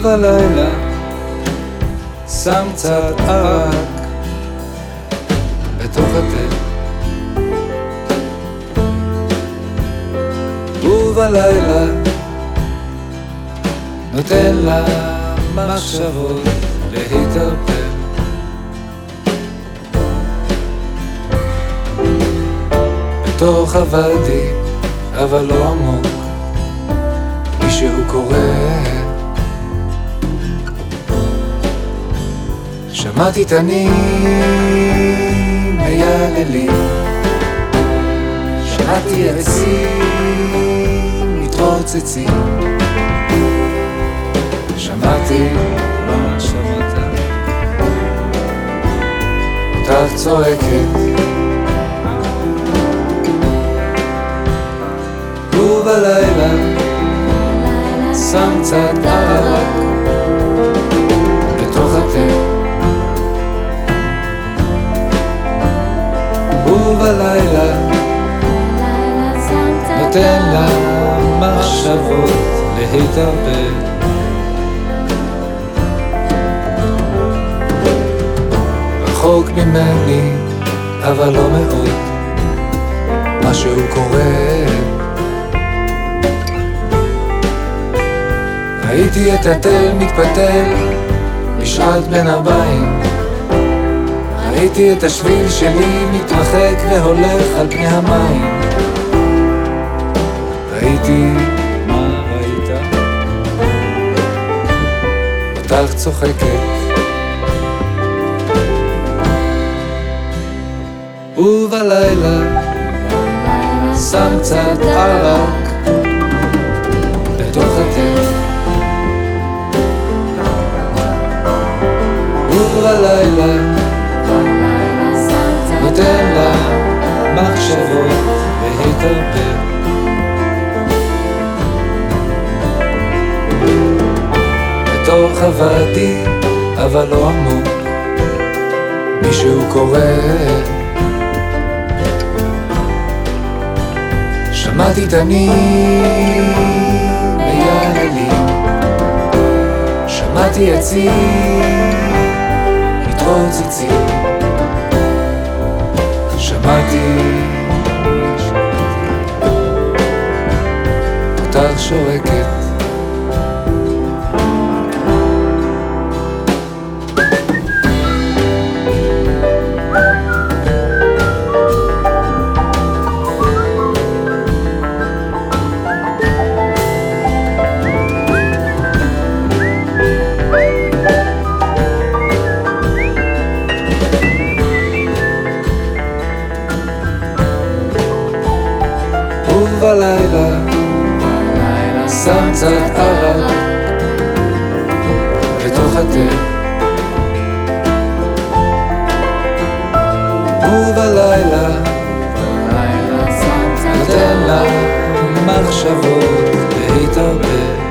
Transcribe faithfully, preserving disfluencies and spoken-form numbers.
ובלילה שם קצת ערק בתוך התה, ובלילה נותן לה מחשבות להתערפל. בתוך הוואדי, אבל לא עמוק, מישהו קורא. שמעתי תנים מייללים, שמעתי עצים מתרוצצים, שמעתי מה שמעת, אותך צועקת, ובלילה שם קצת ערק בתוך התה, ובלילה נותן לה מחשבות להתערפל. רחוק ממני אבל לא מאוד, משהו קורה. ראיתי את התל מתפתל בשעת בין הבית, ראיתי את השביל שלי מתרחק והולך על פני המים. ראיתי, מה ראית? אותך צוחקת, ובלילה שם קצת ערק בתוך התה, ובלילה נותן לה מחשבות להתערפל. בתוך הוואדי, אבל לא עמוק, מישהו קורא. שמעתי תנים מייללים, שמעתי עצים מתרוצצים, שמעתי אותך שורקת. ובלילה שם קצת ערק בתוך התה, ובלילה נותן לה מחשבות להתערפל.